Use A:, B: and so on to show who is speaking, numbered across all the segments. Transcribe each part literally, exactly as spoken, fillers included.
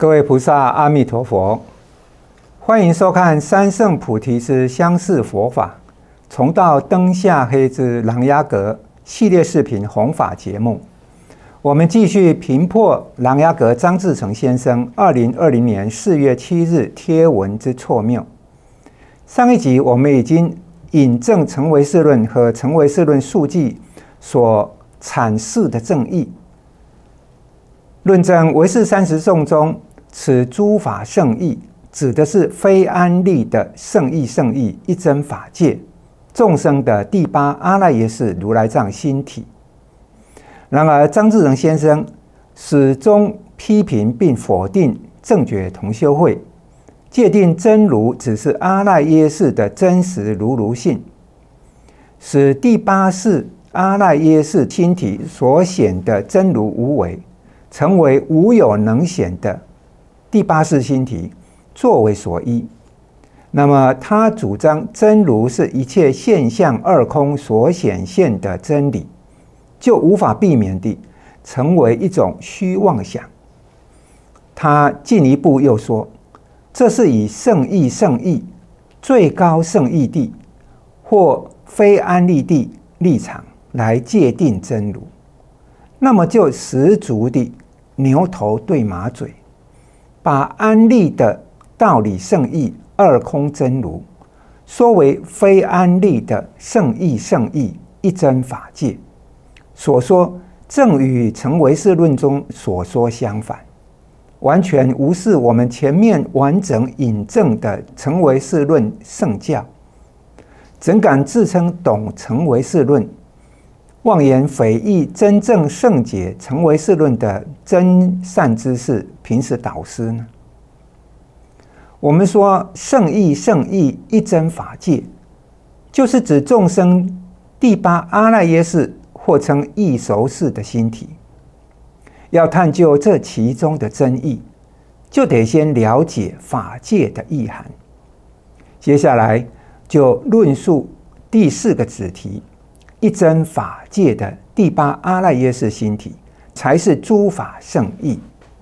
A: 各位菩萨，阿弥陀佛！欢迎收看三圣菩提之相似佛法，重到灯下黑之琅琊阁系列视频弘法节目。我们继续评破琅琊阁张志成先生二零二零年四月七日贴文之错谬。上一集我们已经引证成唯识论和成唯识论述记所阐释的正义，论证唯识三十颂中此诸法圣义指的是非安立的圣义圣义一真法界众生的第八阿赖耶识如来藏心体。然而张志成先生始终批评并否定正觉同修会，界定真如只是阿赖耶识的真实如如性，使第八世阿赖耶识心体所显的真如无为成为无有能显的第八世心体作为所依。那么他主张真如是一切现象二空所显现的真理，就无法避免地成为一种虚妄想。他进一步又说，这是以圣义圣义最高圣义地或非安立地立场来界定真如，那么就十足地牛头对马嘴，把安立的道理圣义二空真如说为非安立的圣义圣义一真法界，所说正与成唯识论中所说相反，完全无视我们前面完整引证的成唯识论圣教，怎敢自称懂成唯识论，妄言匪议真正圣解成唯识论的真善知识平时导师呢？我们说圣义圣义一真法界，就是指众生第八阿赖耶识或称异熟识的心体。要探究这其中的真义，就得先了解法界的意涵。接下来就论述第四个子题，一真法界的第八阿赖耶识心体才是诸法圣义。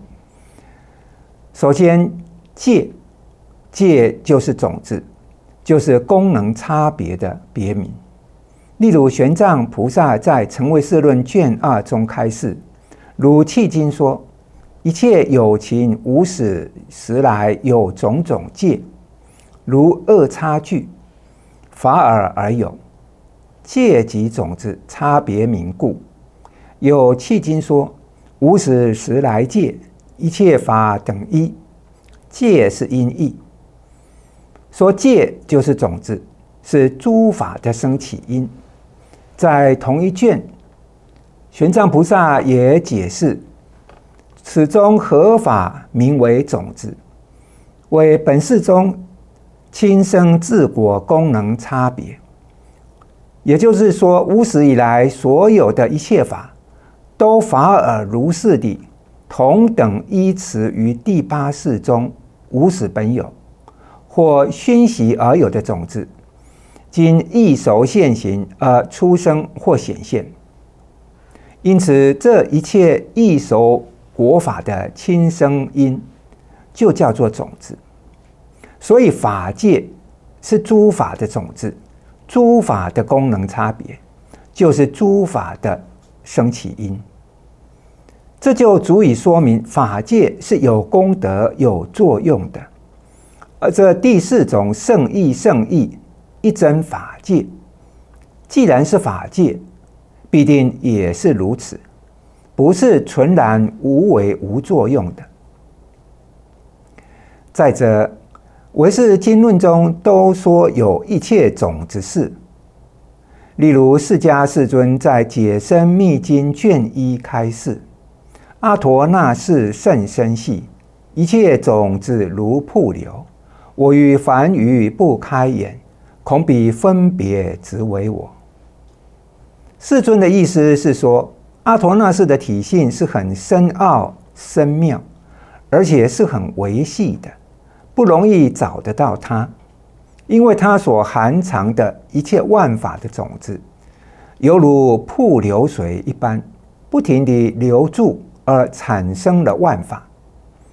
A: 首先，界界就是种子，就是功能差别的别名。例如玄奘菩萨在成唯识论卷二中开示，如契经说，一切有情无始时来有种种界，如二差距，法尔而有，界即种子，差别名故。有契经说，无始时来界，一切法等一，界是因义。说界就是种子，是诸法的生起因。在同一卷，玄奘菩萨也解释，此中何法名为种子，为本世中亲生自果功能差别。也就是说，无始以来所有的一切法都法尔如是地同等依持于第八世中无始本有或熏习而有的种子，经异熟现行而出生或显现。因此这一切异熟果法的亲生因就叫做种子。所以法界是诸法的种子，诸法的功能差别就是诸法的生起因。这就足以说明法界是有功德有作用的。而这第四种圣义圣义一真法界，既然是法界，必定也是如此，不是纯然无为无作用的。再者，唯识经论中都说有一切种子事，例如释迦世尊在解深密经卷一开示，阿陀那识甚深细，一切种子如瀑流，我于凡愚不开眼，恐彼分别执为我。世尊的意思是说，阿陀那识的体性是很深奥深妙，而且是很微细的，不容易找得到它，因为它所含藏的一切万法的种子，犹如瀑流水一般，不停地流注而产生了万法。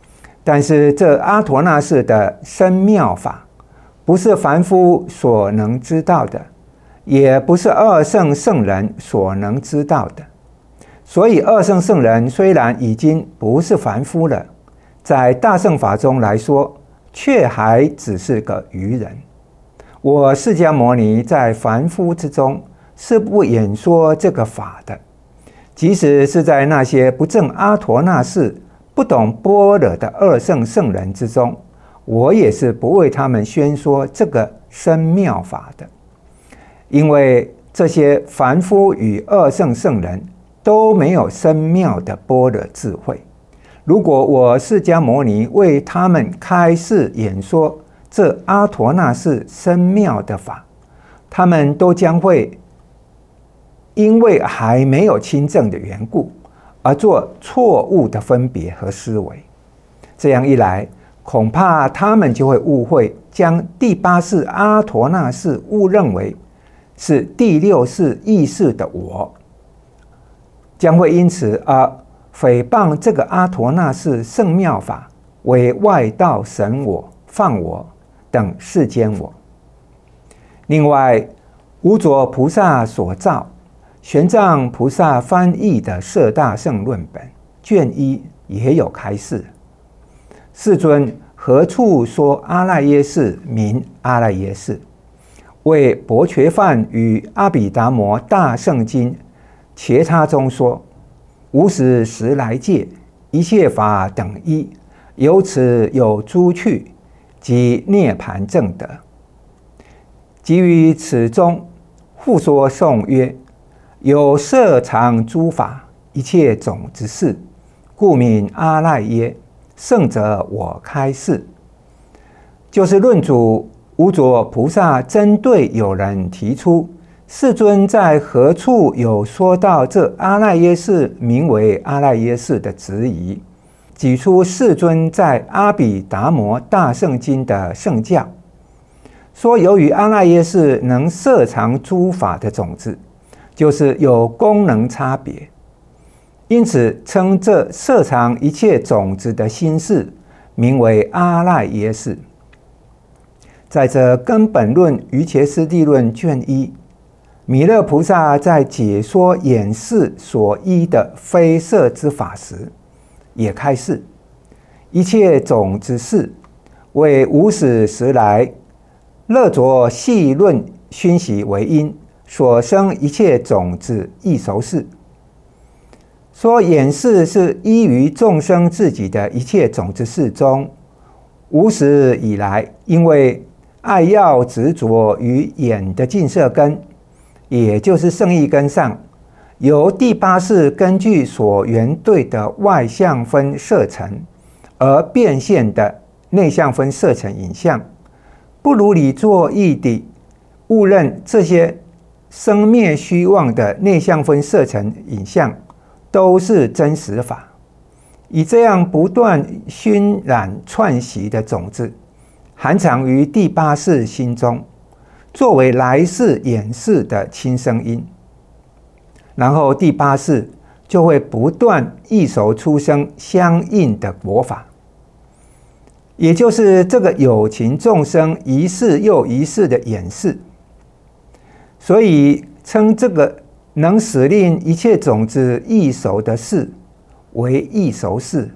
A: 但是这阿陀那氏的深妙法，不是凡夫所能知道的，也不是二圣圣人所能知道的。所以二圣圣人虽然已经不是凡夫了，在大乘法中来说，却还只是个愚人。我释迦牟尼在凡夫之中是不演说这个法的，即使是在那些不证阿陀那氏、不懂般若的二圣圣人之中，我也是不为他们宣说这个深妙法的。因为这些凡夫与二圣圣人都没有深妙的般若智慧，如果我释迦牟尼为他们开示演说这阿陀那氏深妙的法，他们都将会因为还没有亲证的缘故，而做错误的分别和思维。这样一来，恐怕他们就会误会，将第八世阿陀那氏误认为是第六世意识的我，将会因此而诽谤这个阿陀那氏圣妙法为外道神我、放我等世间我。另外，无着菩萨所造，玄奘菩萨翻译的《摄大乘论本》卷一也有开示：世尊何处说阿赖耶识名阿赖耶识？为薄伽梵与阿毗达摩大圣经伽他中说：无始时来界，一切法等一，由此有诸趣，即涅盘正德。即于此中复说颂曰：有摄藏诸法，一切种子事，故名阿赖耶。圣者我开示。就是论主无着菩萨针对有人提出世尊在何处有说到这阿赖耶识名为阿赖耶识的质疑，举出世尊在阿毗达摩大圣经的圣教，说由于阿赖耶识能摄藏诸法的种子，就是有功能差别，因此称这摄藏一切种子的心事名为阿赖耶识。在这根本论瑜伽师地论卷一，弥勒菩萨在解说演示所依的非摄之法时，也开示一切种子事为无始时来乐着细论熏习为因，所生一切种子异熟事。说演示是依于众生自己的一切种子事中，无始以来因为爱要执着于眼的净色根，也就是胜义根上，由第八世根据所缘对的外相分色尘而变现的内相分色尘影像，不如理作意地误认这些生灭虚妄的内相分色尘影像都是真实法，以这样不断熏染串习的种子含藏于第八世心中，作为来世演示的亲生因，然后第八世就会不断异熟出生相应的果法，也就是这个有情众生一世又一世的演示。所以称这个能使令一切种子异熟的事为异熟事。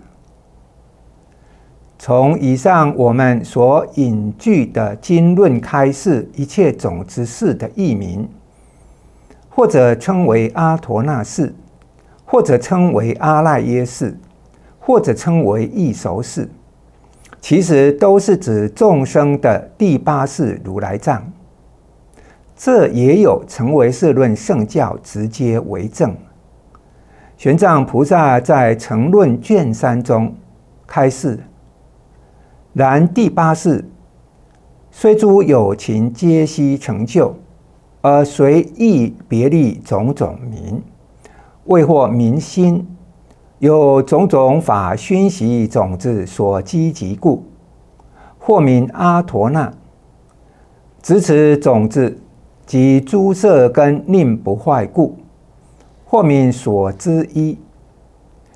A: 从以上我们所引据的经论开示一切种子事的译名，或者称为阿陀那识，或者称为阿赖耶识，或者称为异熟事，其实都是指众生的第八世如来藏。这也有成唯识论圣教直接为证。玄奘菩萨在成论卷三中开示：然第八世虽诸有情皆悉成就，而随意别立种种名，为获民心，有种种法熏习种子所积集故，或名阿陀那。执此种子及诸色根令不坏故，或名所知一。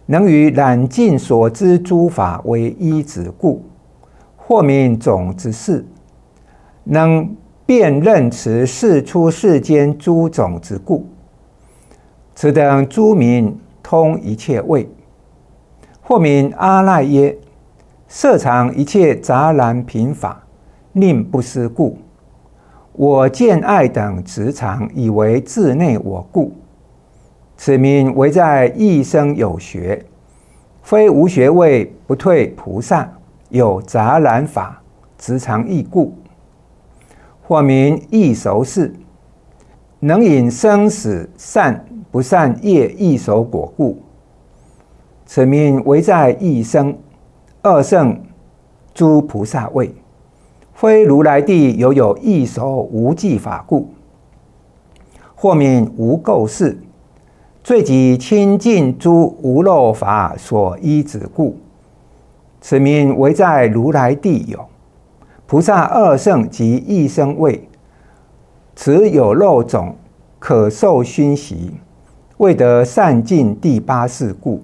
A: 能于染尽所知诸法为一子故，或名种子识。能辨认持世出世间诸种子故，此等诸名通一切位。或名阿赖耶，摄藏一切杂然品法，令不思故。我见爱等执常，以为自内我故。此名为在一生有学，非无学位不退菩萨，有杂然法，执常义故。或名异熟识，能引生死善不善业异熟果故。此名为在一生二圣诸菩萨位，非如来地犹有异熟无记法故。或名无垢识，罪及清净诸无漏法所依止故。此名为在如来地有菩萨二圣及一生位，此有漏种可受熏习，未得善尽第八识故。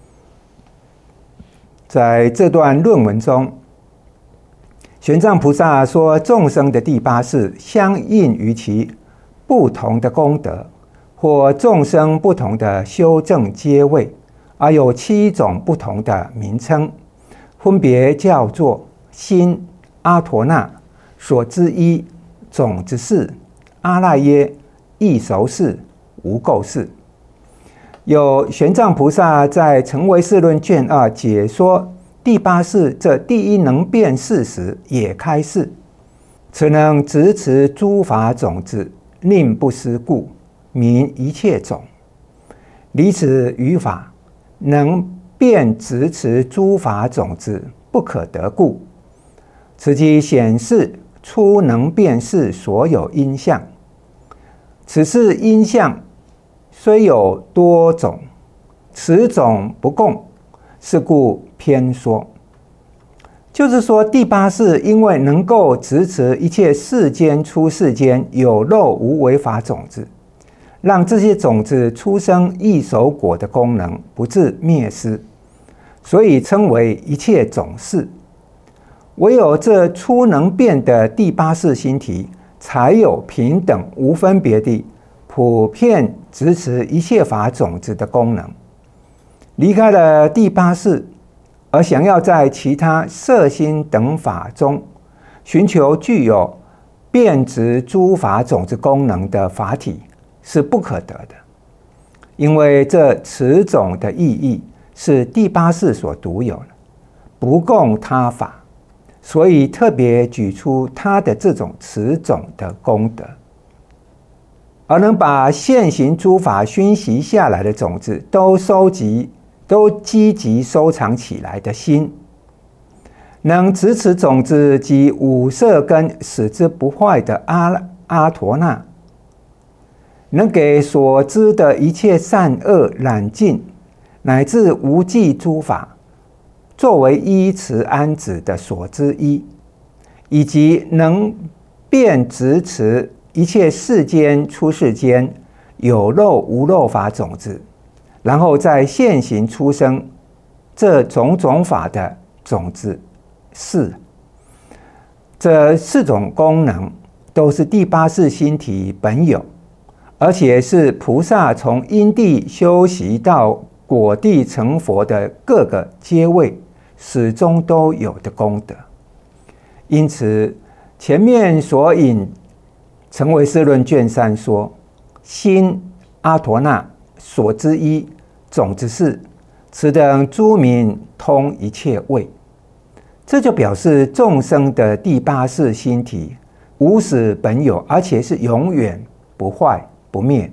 A: 在这段论文中，玄奘菩萨说众生的第八识相应于其不同的功德，或众生不同的修正阶位，而有七种不同的名称，分别叫做心、阿陀那、所知一、种子识、阿赖耶、异熟识、无垢识。有玄奘菩萨在《成唯识论》卷二解说第八识这第一能辨识时，也开示：此能执持诸法种子，令不思故，名一切种。离此于法，能辨执持诸法种子，不可得故。此即显示初能辨识所有因相。此是因相虽有多种，此种不共，是故偏说。就是说，第八识因为能够执持一切世间出世间有漏无为法种子，让这些种子出生异熟果的功能不致灭失，所以称为一切种识。唯有这初能辨的第八识心体，才有平等无分别地普遍执持一切法种子的功能。离开了第八识，而想要在其他色心等法中寻求具有遍执诸法种子功能的法体，是不可得的。因为这此种的意义是第八识所独有的，不共他法，所以特别举出它的这种此种的功德。而能把现行诸法熏习下来的种子都收集都积极收藏起来的心，能执持种子及五色根使之不坏的阿阿陀那，能给所知的一切善恶染尽，乃至无记诸法作为依持安止的所知一，以及能辨执持一切世间出世间有漏无漏法种子，然后在现行出生这种种法的种子识。这四种功能都是第八识心体本有，而且是菩萨从因地修习到果地成佛的各个阶位始终都有的功德。因此前面所引成唯识论卷三说，心、阿陀那、所知一、种子识，此等诸名通一切位。这就表示众生的第八识心体无始本有，而且是永远不坏不灭。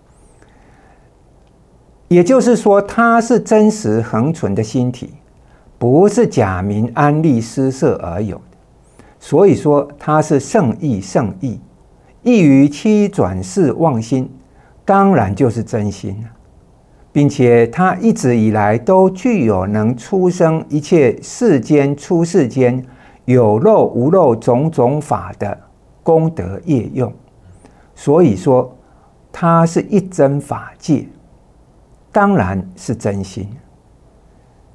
A: 也就是说，它是真实恒存的心体，不是假名安立施设而有的。所以说它是圣意圣意，异于七转世妄心，当然就是真心了。并且它一直以来都具有能出生一切世间出世间有漏无漏种种法的功德业用，所以说它是一真法界，当然是真心。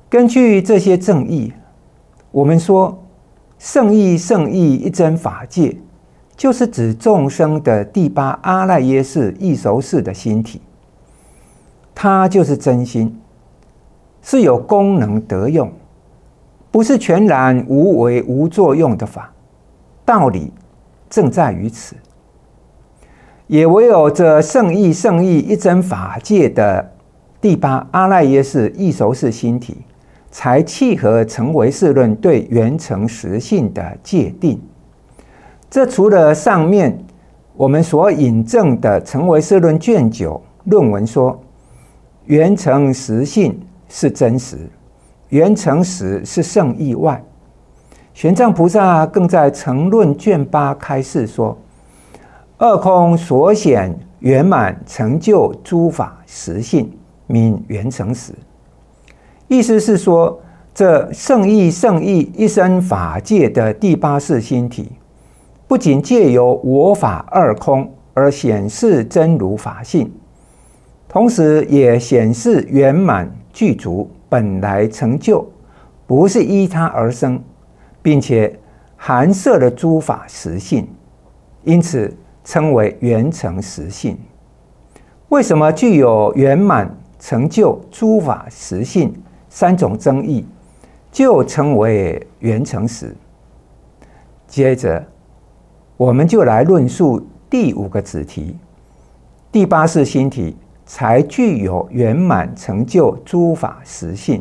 A: 根据这些正义，我们说圣义圣义一真法界，就是指众生的第八阿赖耶识异熟识的心体，它就是真心，是有功能得用，不是全然无为无作用的法。道理正在于此，也唯有这圣义圣义一真法界的第八阿赖耶识异熟识心体，才契合成唯识论对缘成实性的界定。这除了上面我们所引证的成唯识论卷九论文说缘成实性是真实，缘成实是圣义外，玄奘菩萨更在成论卷八开示说，二空所显圆满成就诸法实性，名缘成实。意思是说，这圣义圣义一真法界的第八识心体，不仅借由我法二空而显示真如法性，同时也显示圆满具足本来成就，不是依他而生，并且含摄了诸法实性，因此称为缘成实性。为什么具有圆满成就诸法实性三种争议，就称为缘成实？接着我们就来论述第五个子题，第八识心体才具有圆满成就诸法实性。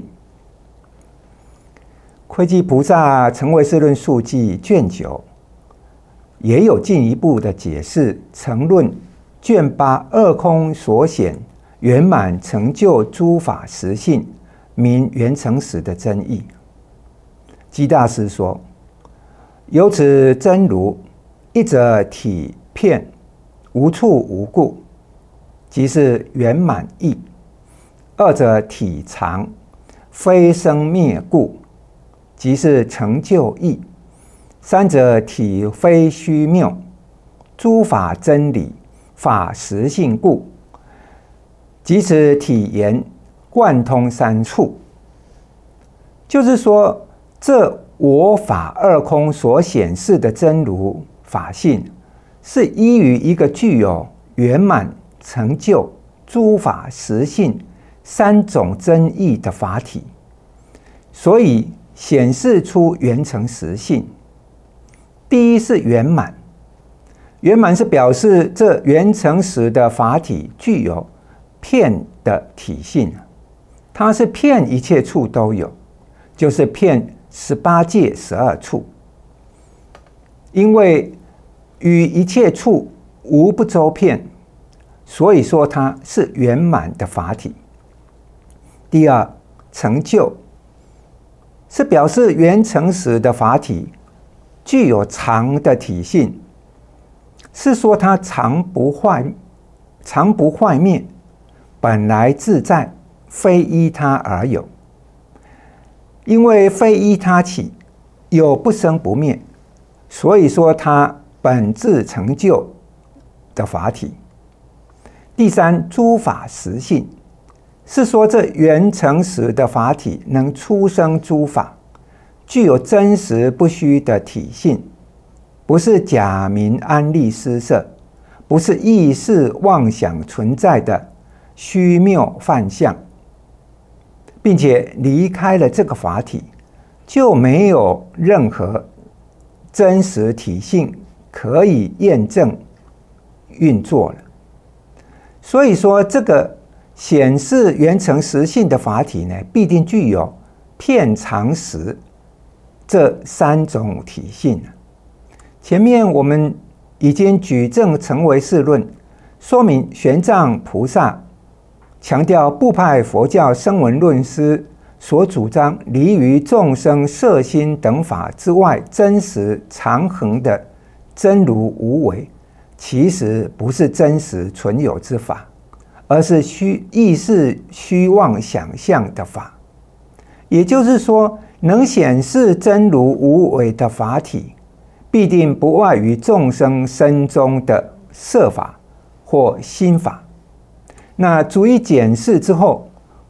A: 窥基菩萨成唯识论述记卷九也有进一步的解释成论卷八二空所显圆满成就诸法实性名缘成实的真义。基大师说，由此真如，一者体片无处无故，即是圆满义；二者体常非生灭故，即是成就义；三者体非虚谬，诸法真理法实性故，即此体言贯通三处。就是说，这我法二空所显示的真如法性，是依于一个具有圆满成就诸法实性三种真义的法体，所以显示出缘成实性。第一是圆满，圆满是表示这缘成实的法体具有遍的体性，它是遍一切处都有，就是遍十八界十二处，因为与一切处无不周遍，所以说它是圆满的法体。第二，成就，是表示缘成实的法体具有常的体性，是说它常不坏，常不坏灭，本来自在，非依他而有。因为非依他起，有不生不灭，所以说它本自成就的法体。第三，诸法实性，是说这缘成实的法体能出生诸法，具有真实不虚的体性，不是假名安立施设，不是意识妄想存在的虚谬幻象，并且离开了这个法体，就没有任何真实体性可以验证运作了。所以说，这个显示缘成实性的法体呢，必定具有遍常实这三种体性。前面我们已经举证成唯识论，说明玄奘菩萨强调部派佛教声闻论师所主张离于众生色心等法之外真实常恒的真如无为，其实不是真实存有之法，而是虚意识虚妄想象的法。也就是说，能显示真如无为的法体，必定不外于众生身中的色法或心法。那逐一检视之后，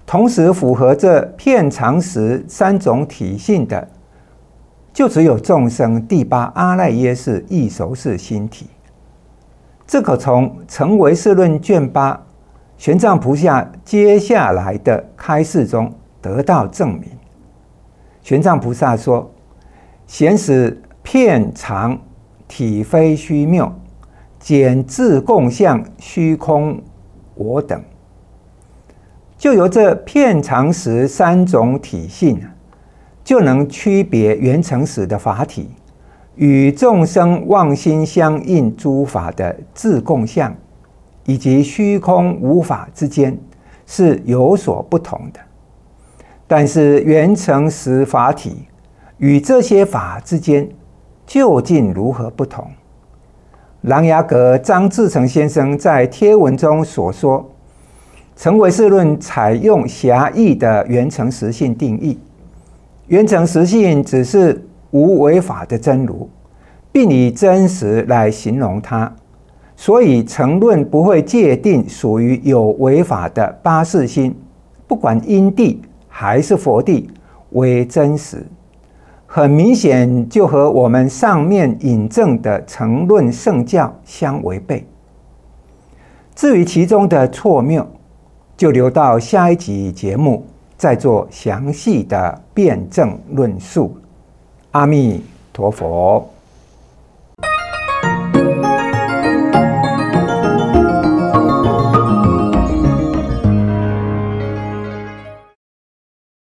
A: 同时符合这片常识三种体性的，就只有众生第八阿赖耶识异熟识心体。这可从成唯识论卷八玄奘菩萨接下来的开示中得到证明。玄奘菩萨说：“显使片常体非虚谬，简自共相虚空我等。”就由这片常识三种体性，就能区别缘成实的法体与众生妄心相应诸法的自共相，以及虚空无法之间是有所不同的。但是缘成实法体与这些法之间究竟如何不同？琅琊阁张志成先生在贴文中所说，成唯识论采用狭义的缘成实性定义，缘成实性只是无为法的真如，并以真实来形容它，所以成论不会界定属于有为法的八识心，不管因地还是佛地为真实。很明显就和我们上面引证的成论圣教相违背。至于其中的错谬，就留到下一集节目再做详细的辩证论述。阿弥陀佛。